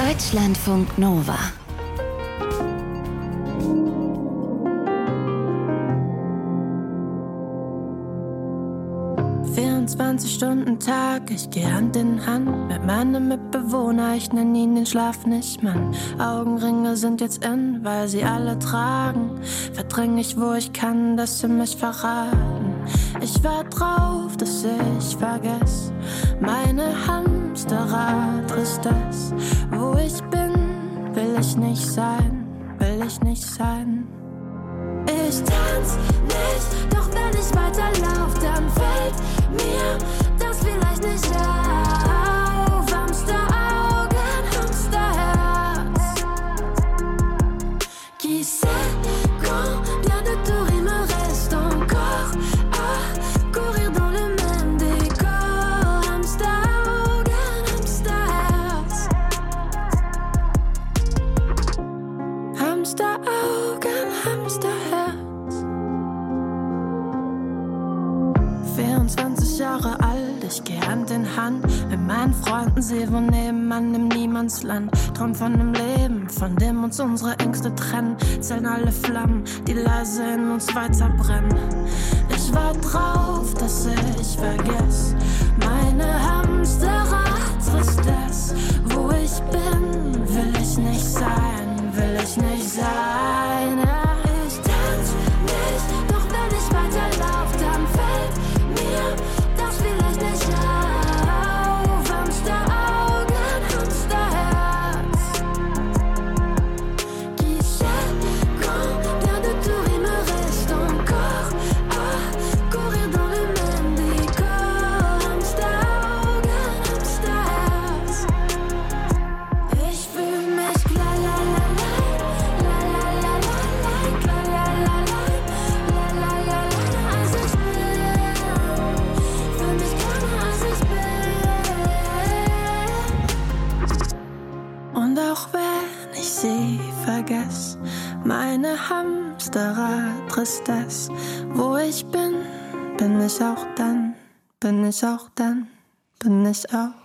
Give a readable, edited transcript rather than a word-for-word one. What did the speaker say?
Deutschlandfunk Nova. Stunden-Tag, ich geh Hand in Hand mit meinem Mitbewohner, ich nenn ihn den Schlaf nicht Mann. Augenringe sind jetzt in, weil sie alle tragen. Verdräng ich, wo ich kann, dass sie mich verraten. Ich wart drauf, dass ich vergess meine Hamsterrad-Tristesse. Wo ich bin, will ich nicht sein, will ich nicht sein. Ich tanz nicht, doch wenn ich weiterlauf, dann fällt mir das vielleicht nicht auf. Hamsteraugen, Hamsterherz. Qui sait combien de tours il me reste encore à courir dans le même décor. Hamsteraugen, Hamsterherz. Hamsteraugen, Hamsterherz. 24 Jahre alt, ich geh Hand in Hand mit meinen Freunden, sie wohnen nebenan im Niemandsland. Traum von einem Leben, von dem uns unsere Ängste trennen. Zählen alle Flammen, die leise in uns weiter brennen. Ich war drauf, dass ich vergess meine Hamsterrad-Tristesse. Wo ich bin, will ich nicht sein, will ich nicht sein. Ja, ich tanz nicht, doch wenn ich weiterlauf, dann fällt mir das vielleicht nicht auf. Hamsteraugen, Hamsterherz. Qui sait combien de tours il me reste encore à courir dans le même décor. Hamsteraugen, Hamsterherz. Ich fühl mich la la la la, la la la la, la la la la, la la la la, als ich bin. Fühl mich kleiner als ich bin. Und auch wenn ich sie vergess, meine Hamsterrad-Tristesse. Wo ich bin, bin ich auch dann, bin ich auch dann, bin ich auch